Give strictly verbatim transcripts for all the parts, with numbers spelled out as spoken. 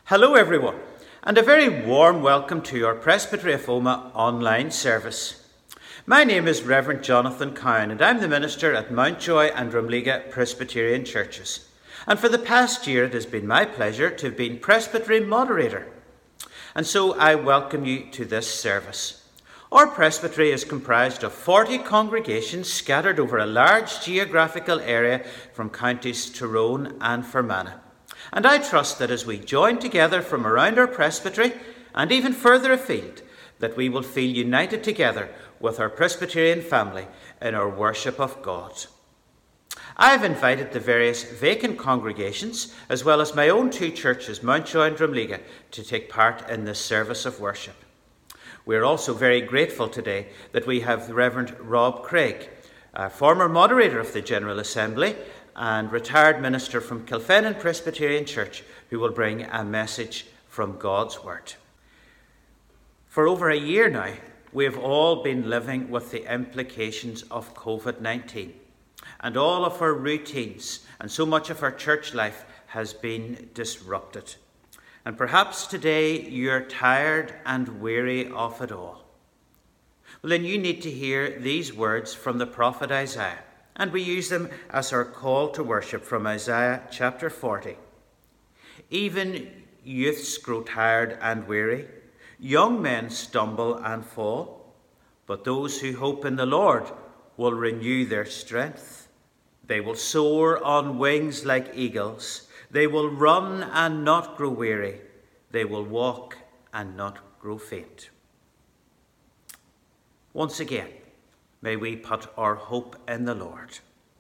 Hello everyone, and a very warm welcome to our Presbytery of Omagh online service. My name is Reverend Jonathan Cowan, and I'm the minister at Mountjoy and Drumleaga Presbyterian Churches. And for the past year, it has been my pleasure to have been Presbytery moderator. And so I welcome you to this service. Our presbytery is comprised of forty congregations scattered over a large geographical area from counties Tyrone and Fermanagh. And I trust that as we join together from around our presbytery and even further afield, that we will feel united together with our Presbyterian family in our worship of God. I have invited the various vacant congregations, as well as my own two churches, Mountjoy and Drumleaga, to take part in this service of worship. We are also very grateful today that we have the Reverend Rob Craig, a former moderator of the General Assembly and retired minister from Kilfennan Presbyterian Church, who will bring a message from God's Word. For over a year now, we have all been living with the implications of covid nineteen, and all of our routines and so much of our church life has been disrupted. And perhaps today you're tired and weary of it all. Well, then you need to hear these words from the prophet Isaiah, and we use them as our call to worship from Isaiah chapter forty. Even youths grow tired and weary, young men stumble and fall, but those who hope in the Lord will renew their strength. They will soar on wings like eagles. They will run and not grow weary. They will walk and not grow faint. Once again, may we put our hope in the Lord.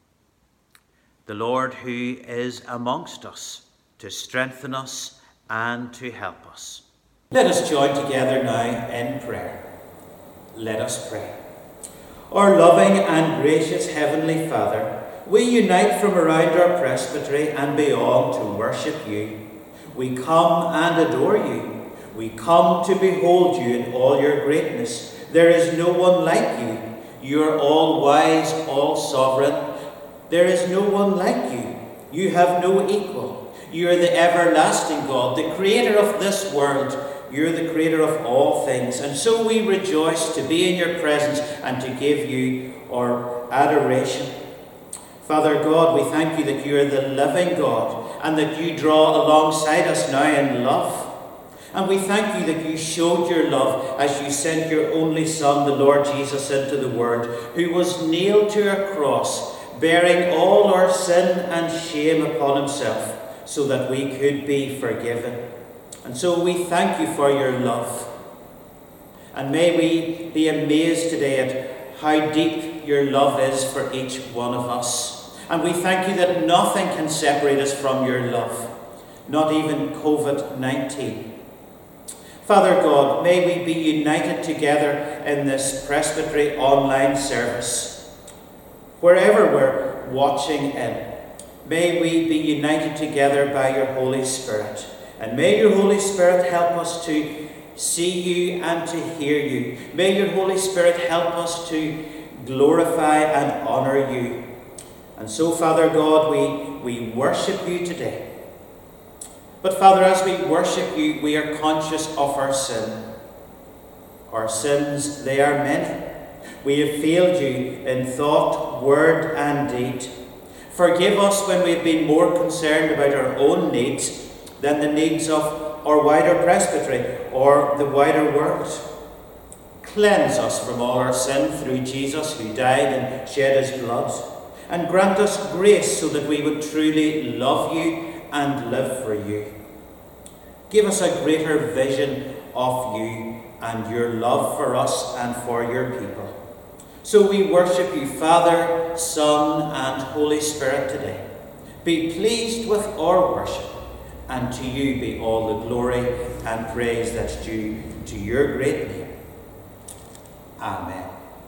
The Lord who is amongst us to strengthen us and to help us. Let us join together now in prayer. Let us pray. Our loving and gracious Heavenly Father, we unite from around our presbytery and beyond to worship you. We come and adore you. We come to behold you in all your greatness. There is no one like you. You are all wise, all sovereign. There is no one like you. You have no equal. You are the everlasting God, the creator of this world. You are the creator of all things. And so we rejoice to be in your presence and to give you our adoration. Father God, we thank you that you are the living God and that you draw alongside us now in love. And we thank you that you showed your love as you sent your only Son, the Lord Jesus, into the world, who was nailed to a cross, bearing all our sin and shame upon himself, so that we could be forgiven. And so we thank you for your love. And may we be amazed today at how deep your love is for each one of us. And we thank you that nothing can separate us from your love, not even covid nineteen. Father God, may we be united together in this presbytery online service. Wherever we're watching in, may we be united together by your Holy Spirit. And may your Holy Spirit help us to see you and to hear you. May your Holy Spirit help us to glorify and honour you. And so, Father God, we, we worship you today. But Father, as we worship you, we are conscious of our sin. Our sins, they are many. We have failed you in thought, word and deed. Forgive us when we've been more concerned about our own needs than the needs of our wider presbytery or the wider world. Cleanse us from all our sin through Jesus, who died and shed his blood. And grant us grace so that we would truly love you and live for you. Give us a greater vision of you and your love for us and for your people. So we worship you, Father, Son, and Holy Spirit today. Be pleased with our worship, and to you be all the glory and praise that's due to your great name. Amen.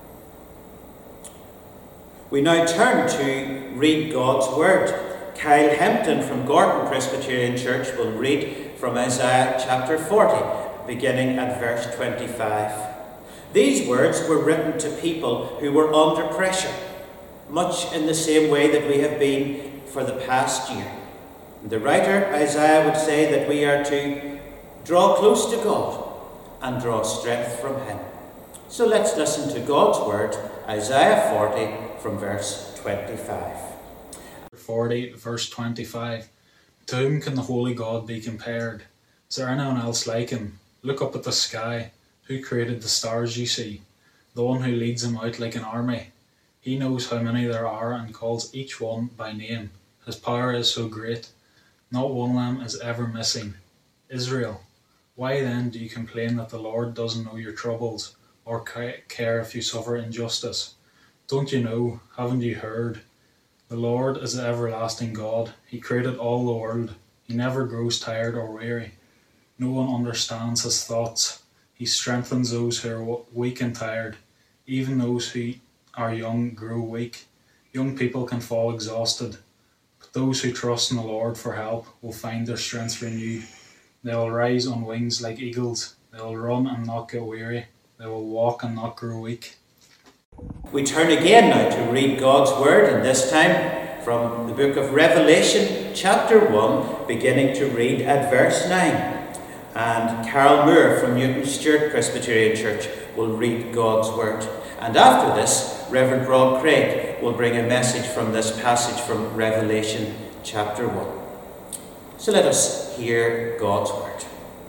We now turn to read God's Word. Kyle Hempton from Gorton Presbyterian Church will read from Isaiah chapter forty, beginning at verse twenty-five. These words were written to people who were under pressure, much in the same way that we have been for the past year. The writer Isaiah would say that we are to draw close to God and draw strength from him. So let's listen to God's word, Isaiah forty from verse twenty-five. forty, verse twenty-five. To whom can the holy God be compared? Is there anyone else like him? Look up at the sky. Who created the stars you see? The one who leads them out like an army. He knows how many there are and calls each one by name. His power is so great. Not one of them is ever missing. Israel, why then do you complain that the Lord doesn't know your troubles, or care if you suffer injustice? Don't you know, haven't you heard? The Lord is the everlasting God. He created all the world. He never grows tired or weary. No one understands his thoughts. He strengthens those who are weak and tired. Even those who are young grow weak. Young people can fall exhausted. But those who trust in the Lord for help will find their strength renewed. They will rise on wings like eagles. They will run and not get weary. They will walk and not grow weak. We turn again now to read God's word, and this time from the book of Revelation, chapter one, beginning to read at verse nine. And Carol Moore from Newton Stewart Presbyterian Church will read God's word. And after this, Reverend Rob Craig will bring a message from this passage from Revelation chapter one. So let us hear God's word.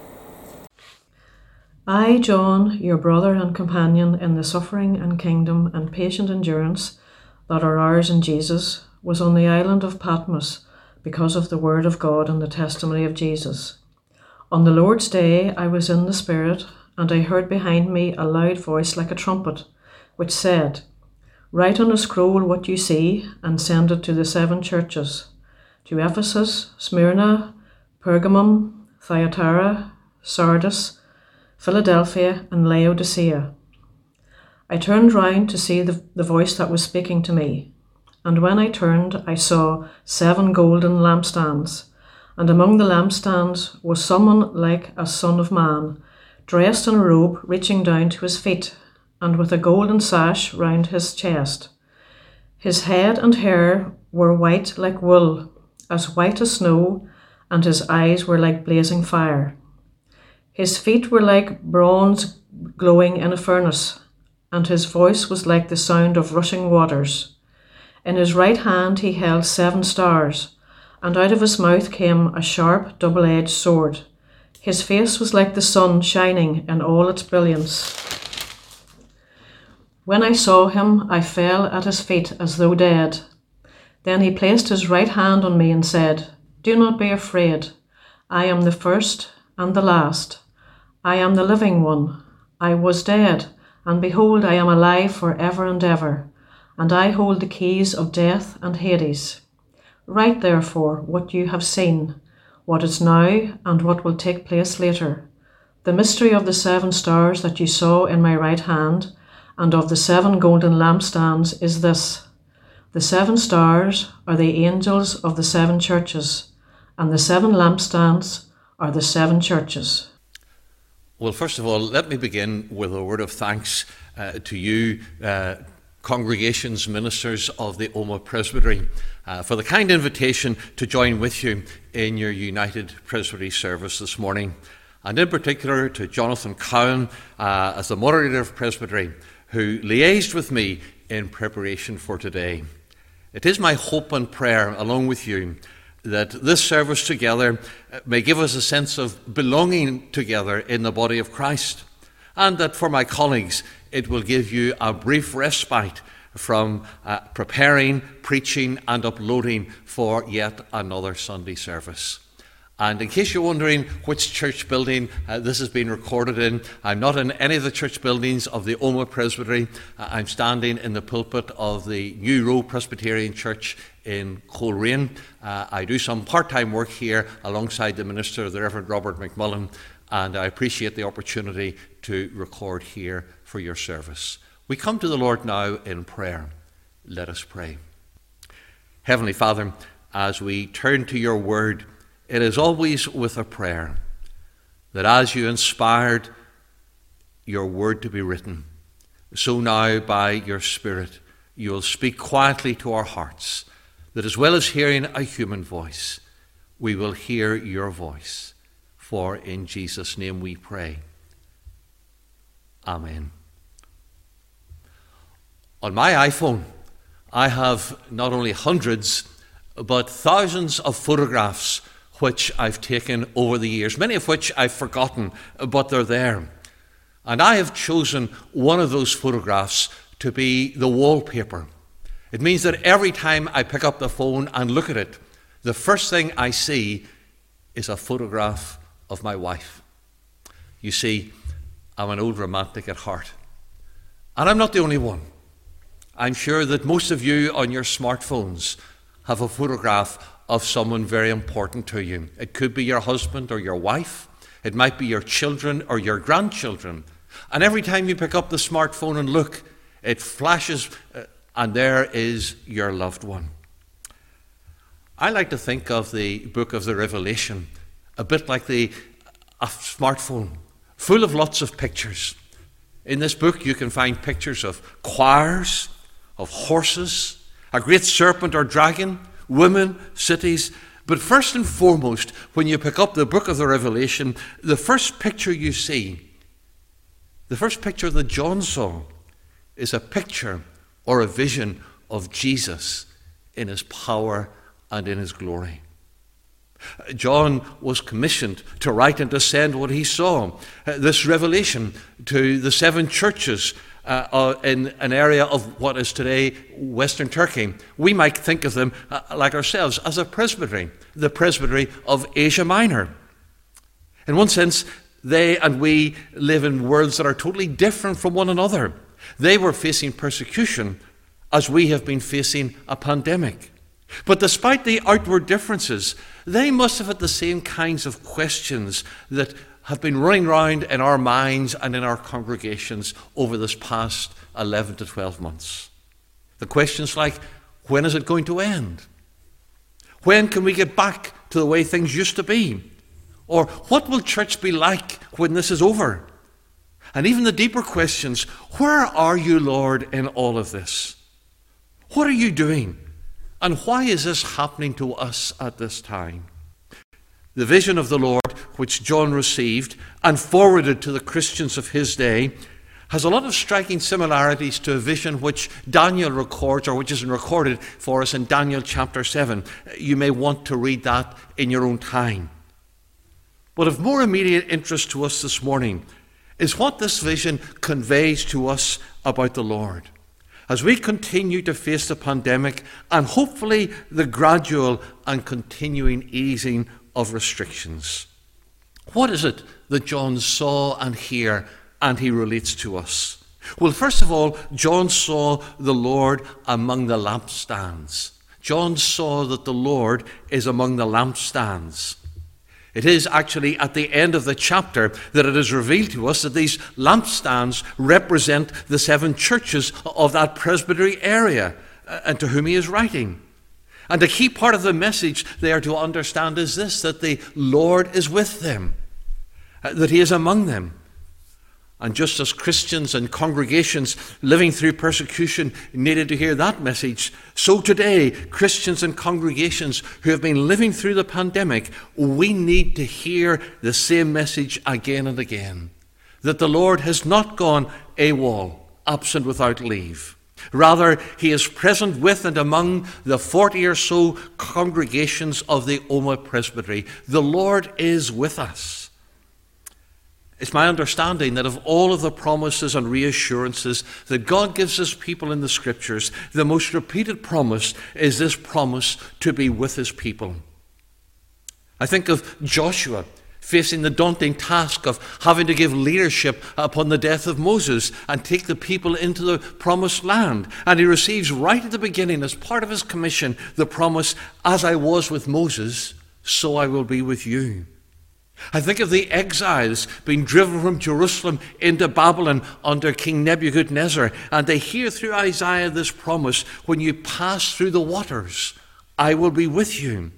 I, John, your brother and companion in the suffering and kingdom and patient endurance that are ours in Jesus, was on the island of Patmos because of the word of God and the testimony of Jesus. On the Lord's day I was in the Spirit, and I heard behind me a loud voice like a trumpet, which said, Write on a scroll what you see, and send it to the seven churches, to Ephesus, Smyrna, Pergamum, Thyatira, Sardis, Philadelphia, and Laodicea. I turned round to see the, the voice that was speaking to me, and when I turned, I saw seven golden lampstands, and among the lampstands was someone like a son of man, dressed in a robe reaching down to his feet, and with a golden sash round his chest. His head and hair were white like wool, as white as snow, and his eyes were like blazing fire. His feet were like bronze glowing in a furnace, and his voice was like the sound of rushing waters. In his right hand he held seven stars, and out of his mouth came a sharp double-edged sword. His face was like the sun shining in all its brilliance. When I saw him, I fell at his feet as though dead. Then he placed his right hand on me and said, Do not be afraid. I am the first and the last. I am the living one. I was dead, and behold, I am alive for ever and ever, and I hold the keys of death and Hades. Write therefore what you have seen, what is now, and what will take place later. The mystery of the seven stars that you saw in my right hand, and of the seven golden lampstands is this. The seven stars are the angels of the seven churches, and the seven lampstands are the seven churches. Well, first of all, let me begin with a word of thanks uh, to you, uh, congregations, ministers of the Omagh Presbytery, uh, for the kind invitation to join with you in your United Presbytery service this morning, and in particular to Jonathan Cowan uh, as the moderator of Presbytery, who liaised with me in preparation for today. It is my hope and prayer, along with you, that this service together may give us a sense of belonging together in the body of Christ, and that for my colleagues it will give you a brief respite from uh, preparing, preaching and uploading for yet another Sunday service. And in case you're wondering which church building uh, this has been recorded in, I'm not in any of the church buildings of the Omagh Presbytery. Uh, I'm standing in the pulpit of the New Row Presbyterian Church in Coleraine. Uh, I do some part-time work here alongside the minister, the Reverend Robert McMullen, and I appreciate the opportunity to record here for your service. We come to the Lord now in prayer. Let us pray. Heavenly Father, as we turn to your word, it is always with a prayer that as you inspired your word to be written, so now by your Spirit you will speak quietly to our hearts, that as well as hearing a human voice, we will hear your voice. For in Jesus' name we pray. Amen. On my iPhone, I have not only hundreds, but thousands of photographs which I've taken over the years, many of which I've forgotten, but they're there. And I have chosen one of those photographs to be the wallpaper. It means that every time I pick up the phone and look at it, the first thing I see is a photograph of my wife. You see, I'm an old romantic at heart. And I'm not the only one. I'm sure that most of you on your smartphones have a photograph of someone very important to you. It could be your husband or your wife. It might be your children or your grandchildren. And every time you pick up the smartphone and look, it flashes, uh, and there is your loved one. I like to think of the book of the Revelation a bit like the a smartphone, full of lots of pictures. In this book you can find pictures of choirs, of horses, a great serpent or dragon, women, cities. But first and foremost, when you pick up the book of the Revelation, the first picture you see, the first picture that John saw, is a picture or a vision of Jesus in his power and in his glory. John was commissioned to write and to send what he saw, uh, this revelation, to the seven churches uh, uh, in an area of what is today Western Turkey. We might think of them, uh, like ourselves, as a presbytery, the presbytery of Asia Minor. In one sense, they and we live in worlds that are totally different from one another. They were facing persecution as we have been facing a pandemic. But despite the outward differences, they must have had the same kinds of questions that have been running round in our minds and in our congregations over this past eleven to twelve months. The questions like, when is it going to end? When can we get back to the way things used to be? Or what will church be like when this is over? And even the deeper questions, where are you, Lord, in all of this? What are you doing? And why is this happening to us at this time? The vision of the Lord, which John received and forwarded to the Christians of his day, has a lot of striking similarities to a vision which Daniel records, or which is recorded for us in Daniel chapter seven. You may want to read that in your own time. But of more immediate interest to us this morning is what this vision conveys to us about the Lord as we continue to face the pandemic and hopefully the gradual and continuing easing of restrictions. What is it that John saw and heard and he relates to us? Well, first of all, John saw the Lord among the lampstands. John saw that the Lord is among the lampstands. It is actually at the end of the chapter that it is revealed to us that these lampstands represent the seven churches of that presbytery area and to whom he is writing. And a key part of the message they are to understand is this, that the Lord is with them, that he is among them. And just as Christians and congregations living through persecution needed to hear that message, so today, Christians and congregations who have been living through the pandemic, we need to hear the same message again and again. That the Lord has not gone AWOL, absent without leave. Rather, he is present with and among the forty or so congregations of the Omagh Presbytery. The Lord is with us. It's my understanding that of all of the promises and reassurances that God gives his people in the Scriptures, the most repeated promise is this promise to be with his people. I think of Joshua facing the daunting task of having to give leadership upon the death of Moses and take the people into the promised land. And he receives right at the beginning, as part of his commission, the promise, as I was with Moses, so I will be with you. I think of the exiles being driven from Jerusalem into Babylon under King Nebuchadnezzar, and they hear through Isaiah this promise, when you pass through the waters, I will be with you.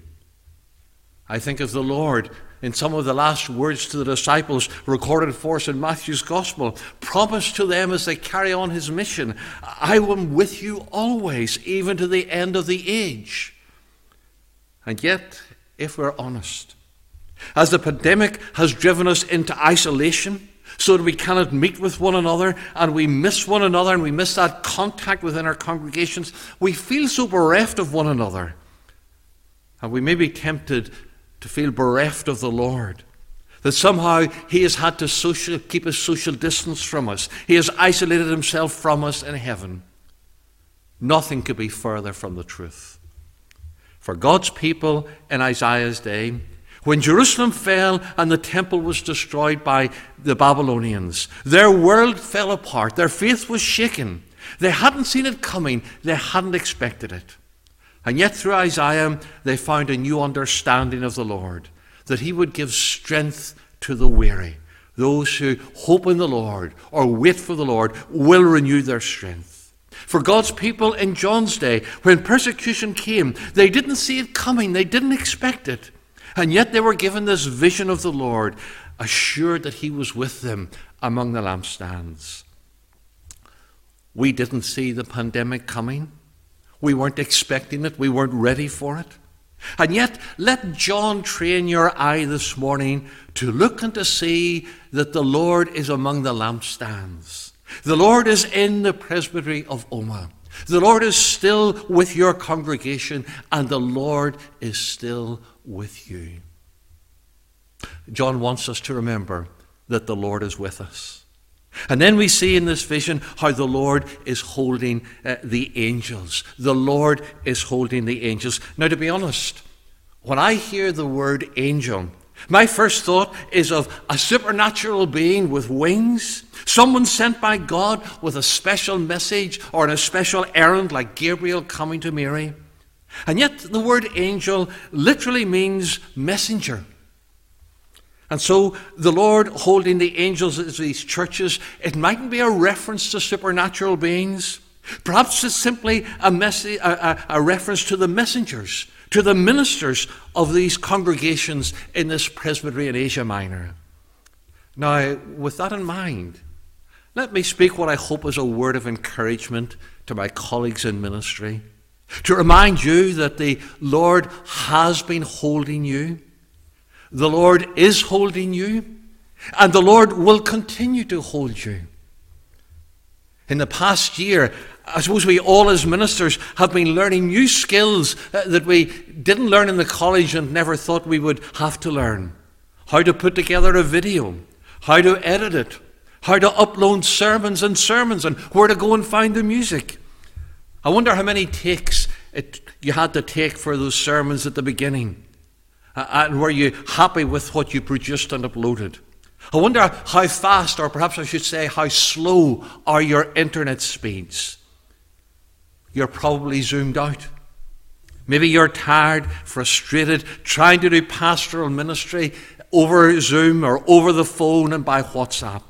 I think of the Lord in some of the last words to the disciples recorded for us in Matthew's Gospel, promised to them as they carry on his mission, I am with you always, even to the end of the age. And yet, if we're honest. As the pandemic has driven us into isolation, so that we cannot meet with one another, and we miss one another, and we miss that contact within our congregations, we feel so bereft of one another. And we may be tempted to feel bereft of the Lord, that somehow he has had to social, keep a social distance from us. He has isolated himself from us in heaven. Nothing could be further from the truth. For God's people in Isaiah's day, when Jerusalem fell and the temple was destroyed by the Babylonians, their world fell apart. Their faith was shaken. They hadn't seen it coming. They hadn't expected it. And yet through Isaiah, they found a new understanding of the Lord, that he would give strength to the weary. Those who hope in the Lord or wait for the Lord will renew their strength. For God's people in John's day, when persecution came, they didn't see it coming. They didn't expect it. And yet they were given this vision of the Lord, assured that he was with them among the lampstands. We didn't see the pandemic coming. We weren't expecting it. We weren't ready for it. And yet, let John train your eye this morning to look and to see that the Lord is among the lampstands. The Lord is in the presbytery of Omagh. The Lord is still with your congregation, and the Lord is still with you. John wants us to remember that the Lord is with us. And then we see in this vision how the Lord is holding uh, the angels. The Lord is holding the angels. Now, to be honest, when I hear the word angel, my first thought is of a supernatural being with wings, someone sent by God with a special message or on a special errand like Gabriel coming to Mary. And yet the word angel literally means messenger. And so the Lord holding the angels as these churches, it mightn't be a reference to supernatural beings. Perhaps it's simply a, message, a, a, a reference to the messengers, to the ministers of these congregations in this presbytery in Asia Minor. Now, with that in mind, let me speak what I hope is a word of encouragement to my colleagues in ministry, to remind you that the Lord has been holding you, the Lord is holding you, and the Lord will continue to hold you. In the past year, I suppose we all as ministers have been learning new skills that we didn't learn in the college and never thought we would have to learn. How to put together a video, how to edit it, how to upload sermons and sermons, and where to go and find the music. I wonder how many takes it, you had to take for those sermons at the beginning. Uh, and were you happy with what you produced and uploaded? I wonder how fast, or perhaps I should say how slow, are your internet speeds. You're probably zoomed out. Maybe you're tired, frustrated, trying to do pastoral ministry over Zoom or over the phone and by WhatsApp.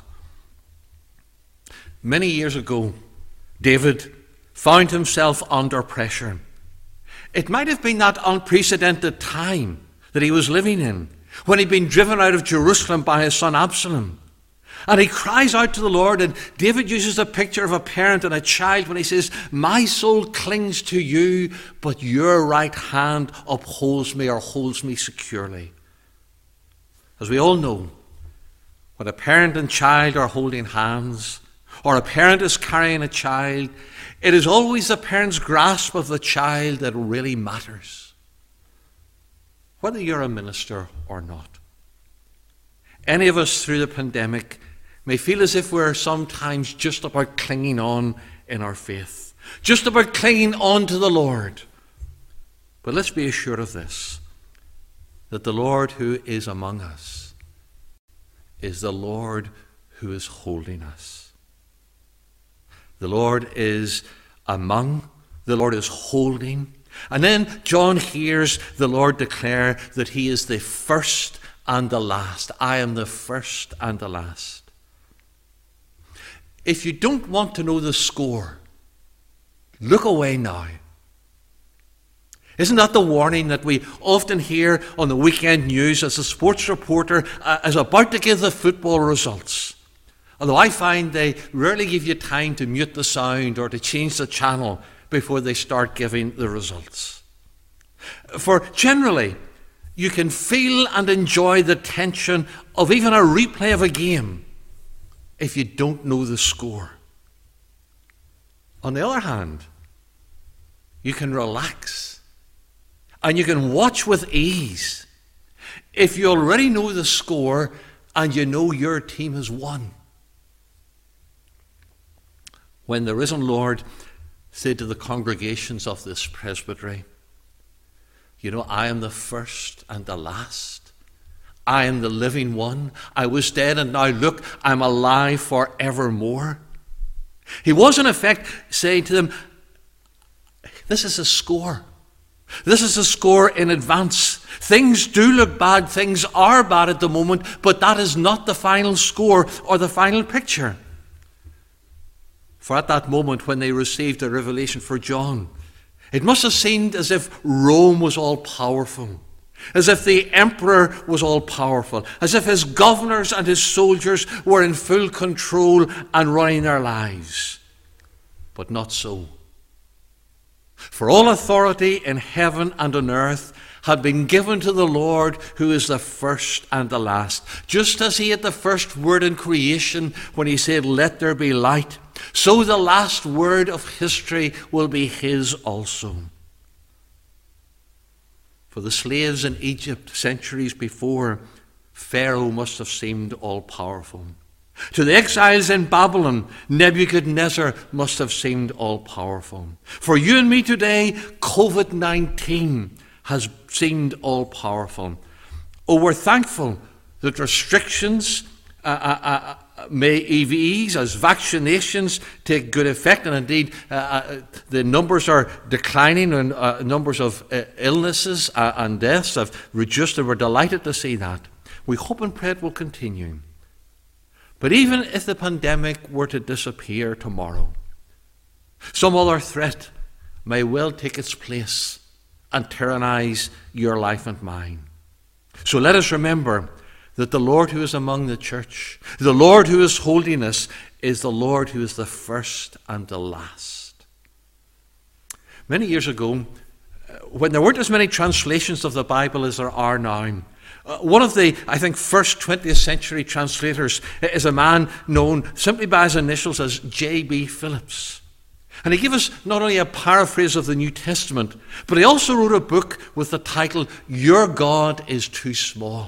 Many years ago, David found himself under pressure. It might have been that unprecedented time that he was living in, when he'd been driven out of Jerusalem by his son Absalom. And he cries out to the Lord, and David uses a picture of a parent and a child when he says, "My soul clings to you, but your right hand upholds me or holds me securely." As we all know, when a parent and child are holding hands, or a parent is carrying a child, it is always the parent's grasp of the child that really matters, whether you're a minister or not. Any of us through the pandemic may feel as if we're sometimes just about clinging on in our faith, just about clinging on to the Lord. But let's be assured of this, that the Lord who is among us is the Lord who is holding us. The Lord is among, the Lord is holding. And then John hears the Lord declare that he is the first and the last. I am the first and the last. If you don't want to know the score, look away now. Isn't that the warning that we often hear on the weekend news as a sports reporter uh, is about to give the football results? Although I find they rarely give you time to mute the sound or to change the channel before they start giving the results. For generally, you can feel and enjoy the tension of even a replay of a game if you don't know the score. On the other hand, you can relax and you can watch with ease if you already know the score and you know your team has won. When the risen Lord said to the congregations of this presbytery, you know, I am the first and the last. I am the living one. I was dead and now look, I'm alive forevermore. He was in effect saying to them, this is a score. This is a score in advance. Things do look bad. Things are bad at the moment, but that is not the final score or the final picture. For at that moment when they received a revelation for John, it must have seemed as if Rome was all powerful, as if the emperor was all powerful, as if his governors and his soldiers were in full control and running their lives. But not so. For all authority in heaven and on earth had been given to the Lord, who is the first and the last. Just as he had the first word in creation when he said, let there be light, so the last word of history will be his also. For the slaves in Egypt centuries before, Pharaoh must have seemed all-powerful. To the exiles in Babylon, Nebuchadnezzar must have seemed all-powerful. For you and me today, covid nineteen has seemed all-powerful. Oh, we're thankful that restrictions uh, uh, uh, may ease as vaccinations take good effect, and indeed uh, uh, the numbers are declining, and uh, numbers of uh, illnesses uh, and deaths have reduced, and we're delighted to see that. We hope and pray it will continue. But even if the pandemic were to disappear tomorrow, some other threat may well take its place and tyrannize your life and mine. So let us remember that the Lord who is among the church, the Lord who is holiness, is the Lord who is the first and the last. Many years ago, when there weren't as many translations of the Bible as there are now, Uh, one of the, I think, first twentieth century translators is a man known simply by his initials as J B Phillips. And he gave us not only a paraphrase of the New Testament, but he also wrote a book with the title, Your God is Too Small.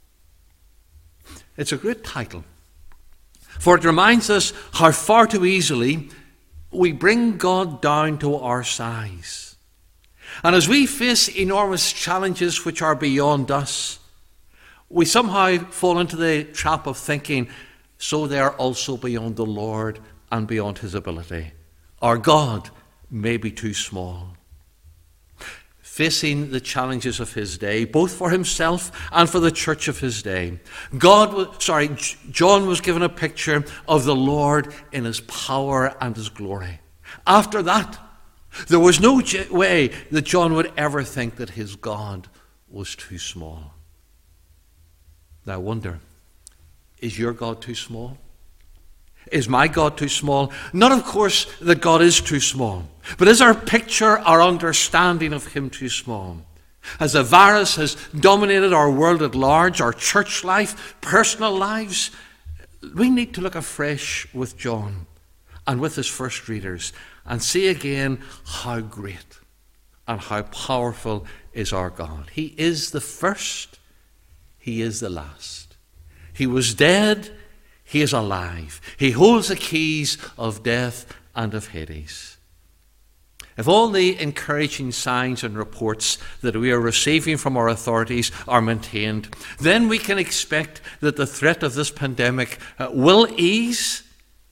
It's a great title, for it reminds us how far too easily we bring God down to our size. And as we face enormous challenges which are beyond us, we somehow fall into the trap of thinking, so they are also beyond the Lord and beyond his ability. Our God may be too small. Facing the challenges of his day, both for himself and for the church of his day, God, was, sorry, John was given a picture of the Lord in his power and his glory. After that, there was no way that John would ever think that his God was too small. Now I wonder, is your God too small? Is my God too small? Not, of course, that God is too small, but is our picture, our understanding of him too small? As the virus has dominated our world at large, our church life, personal lives, we need to look afresh with John and with his first readers and see again how great and how powerful is our God. He is the first. He is the last. He was dead. He is alive. He holds the keys of death and of Hades. If all the encouraging signs and reports that we are receiving from our authorities are maintained, then we can expect that the threat of this pandemic uh, will ease,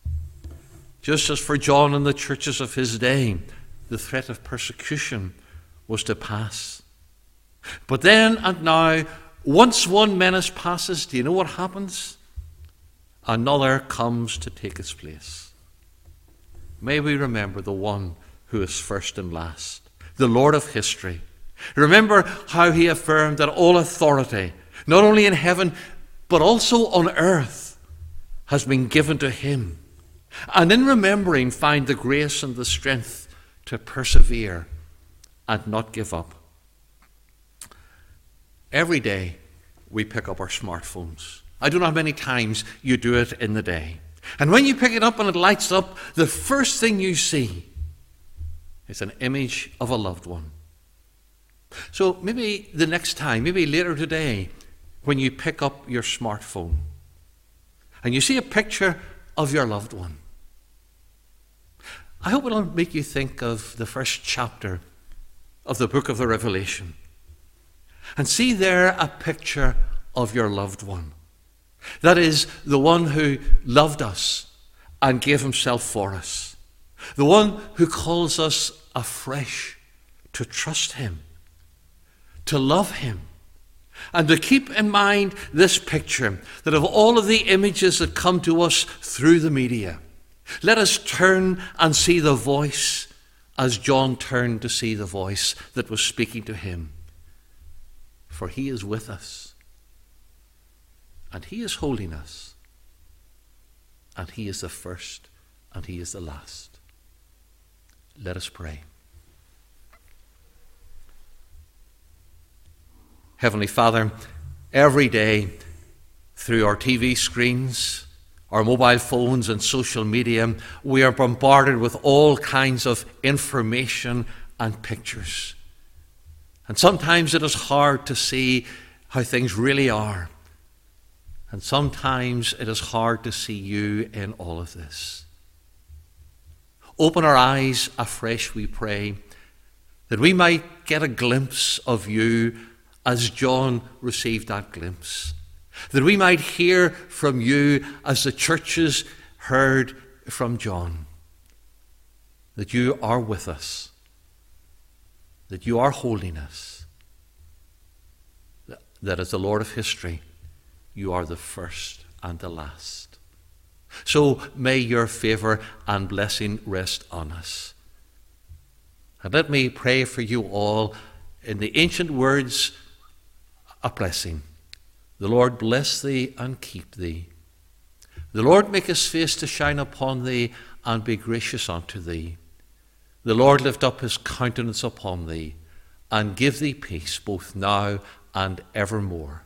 just as for John and the churches of his day, the threat of persecution was to pass. But then and now, once one menace passes, do you know what happens? Another comes to take its place. May we remember the one who is first and last, the Lord of history. Remember how he affirmed that all authority, not only in heaven, but also on earth, has been given to him. And in remembering, find the grace and the strength to persevere and not give up. every day we pick up our smartphones. I don't know how many times you do it in the day. And when you pick it up and it lights up, the first thing you see is an image of a loved one. So maybe the next time, maybe later today, when you pick up your smartphone and you see a picture of your loved one, I hope it'll make you think of the first chapter of the book of the Revelation and see there a picture of your loved one. That is, the one who loved us and gave himself for us. The one who calls us afresh to trust him, to love him, and to keep in mind this picture, that of all of the images that come to us through the media, let us turn and see the voice as John turned to see the voice that was speaking to him. For he is with us, and he is holding us, and he is the first, and he is the last. Let us pray. Heavenly Father, every day through our T V screens, our mobile phones and social media, we are bombarded with all kinds of information and pictures. And sometimes it is hard to see how things really are. And sometimes it is hard to see you in all of this. Open our eyes afresh, we pray, that we might get a glimpse of you as John received that glimpse. That we might hear from you as the churches heard from John. That you are with us. That you are holding us. That as the Lord of history, you are the first and the last. So may your favour and blessing rest on us. And let me pray for you all in the ancient words, a blessing. The Lord bless thee and keep thee. The Lord make his face to shine upon thee and be gracious unto thee. The Lord lift up his countenance upon thee and give thee peace both now and evermore.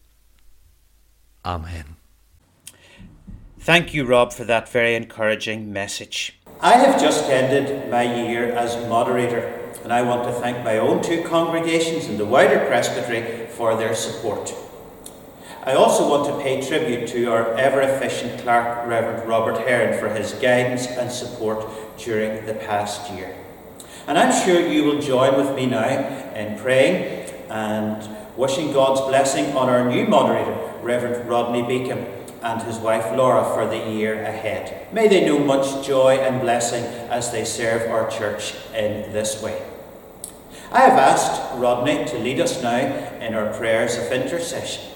Amen. Thank you, Rob, for that very encouraging message. I have just ended my year as moderator, and I want to thank my own two congregations and the wider presbytery for their support. I also want to pay tribute to our ever-efficient clerk, Reverend Robert Heron, for his guidance and support during the past year. And I'm sure you will join with me now in praying and wishing God's blessing on our new moderator, Reverend Rodney Beacom, and his wife Laura for the year ahead. May they know much joy and blessing as they serve our church in this way. I have asked Rodney to lead us now in our prayers of intercession.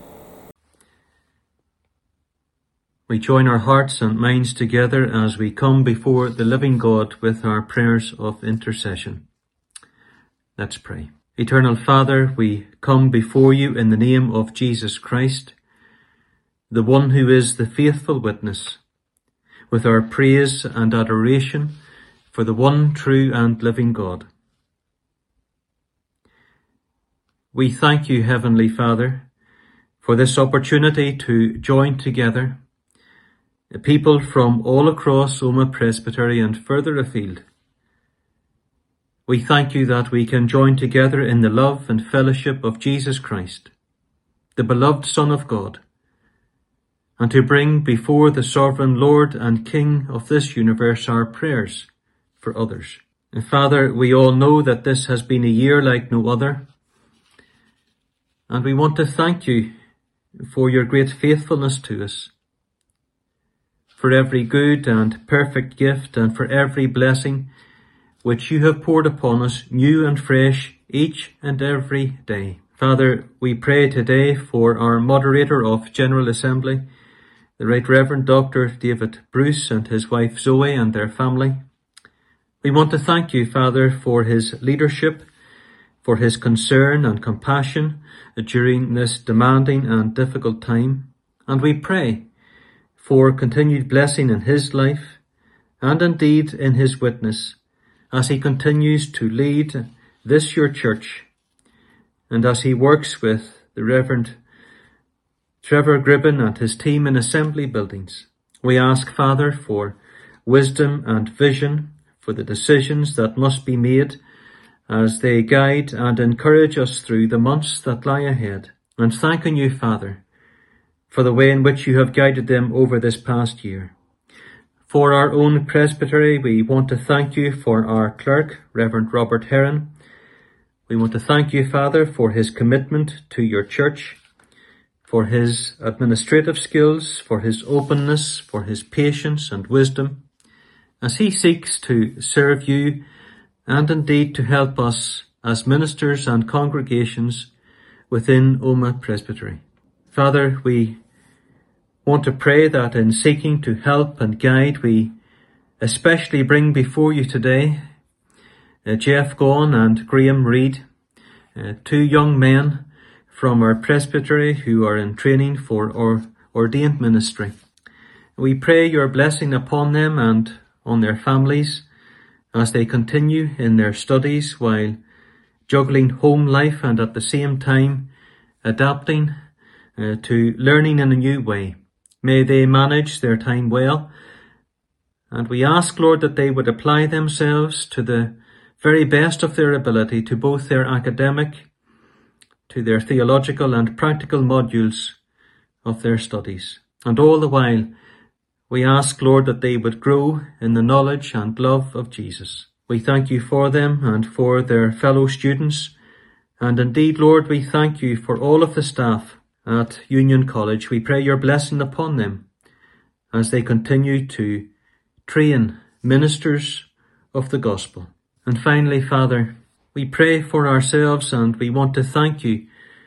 We join our hearts and minds together as we come before the living God with our prayers of intercession. Let's pray. Eternal Father, we come before you in the name of Jesus Christ, the one who is the faithful witness, with our praise and adoration for the one true and living God. We thank you, Heavenly Father, for this opportunity to join together people from all across Omagh Presbytery and further afield. We thank you that we can join together in the love and fellowship of Jesus Christ, the beloved Son of God, and to bring before the sovereign Lord and King of this universe our prayers for others. And Father, we all know that this has been a year like no other, and we want to thank you for your great faithfulness to us, for every good and perfect gift and for every blessing which you have poured upon us new and fresh each and every day. Father, we pray today for our moderator of General Assembly, the Right Reverend Doctor David Bruce and his wife Zoe and their family. We want to thank you, Father, for his leadership, for his concern and compassion during this demanding and difficult time. And we pray for continued blessing in his life and indeed in his witness as he continues to lead this your church and as he works with the Reverend Trevor Gribben and his team in Assembly Buildings. We ask, Father, for wisdom and vision for the decisions that must be made as they guide and encourage us through the months that lie ahead. And thanking you, Father, for the way in which you have guided them over this past year. For our own presbytery, we want to thank you for our clerk, Reverend Robert Heron. We want to thank you, Father, for his commitment to your church, for his administrative skills, for his openness, for his patience and wisdom, as he seeks to serve you and indeed to help us as ministers and congregations within Omagh Presbytery. Father, we want to pray that in seeking to help and guide, we especially bring before you today uh, Jeff Gaughan and Graham Reid, uh, two young men from our presbytery who are in training for or ordained ministry. We pray your blessing upon them and on their families as they continue in their studies while juggling home life and at the same time adapting uh, to learning in a new way. May they manage their time well, and we ask, Lord, that they would apply themselves to the very best of their ability to both their academic, to their theological and practical modules of their studies. And all the while, we ask, Lord, that they would grow in the knowledge and love of Jesus. We thank you for them and for their fellow students. And indeed, Lord, we thank you for all of the staff at Union College. We pray your blessing upon them as they continue to train ministers of the gospel. And finally, Father, we pray for ourselves and we want to thank you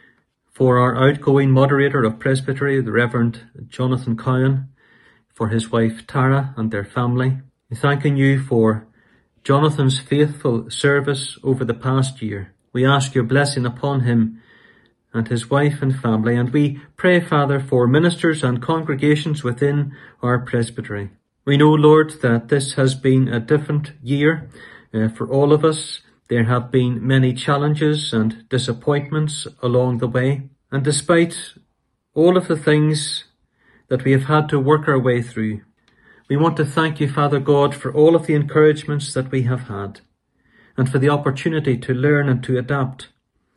for our outgoing moderator of Presbytery, the Reverend Jonathan Cowan, for his wife Tara and their family. Thanking you for Jonathan's faithful service over the past year. We ask your blessing upon him and his wife and family, and we pray, Father, for ministers and congregations within our presbytery. We know, Lord, that this has been a different year uh, for all of us. There have been many challenges and disappointments along the way. And despite all of the things that we have had to work our way through, we want to thank you, Father God, for all of the encouragements that we have had and for the opportunity to learn and to adapt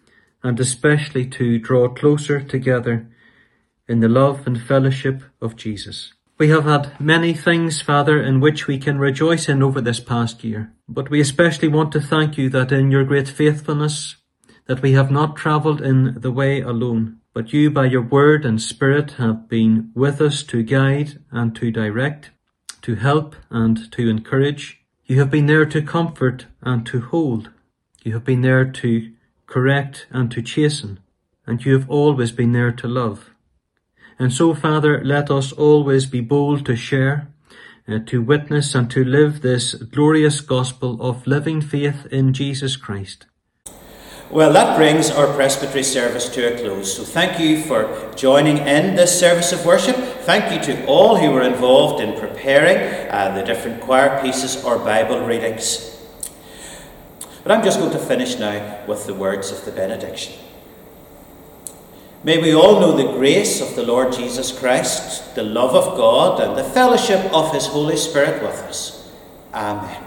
and especially to draw closer together in the love and fellowship of Jesus. We have had many things, Father, in which we can rejoice in over this past year. But we especially want to thank you that in your great faithfulness, that we have not travelled in the way alone, but you by your word and spirit have been with us to guide and to direct, to help and to encourage. You have been there to comfort and to hold. You have been there to correct and to chasten, and you have always been there to love. And so, Father, let us always be bold to share, uh, to witness and to live this glorious gospel of living faith in Jesus Christ. Well, that brings our presbytery service to a close. So thank you for joining in this service of worship. Thank you to all who were involved in preparing uh, the different choir pieces or Bible readings. But I'm just going to finish now with the words of the benediction. May we all know the grace of the Lord Jesus Christ, the love of God, and the fellowship of his Holy Spirit with us. Amen.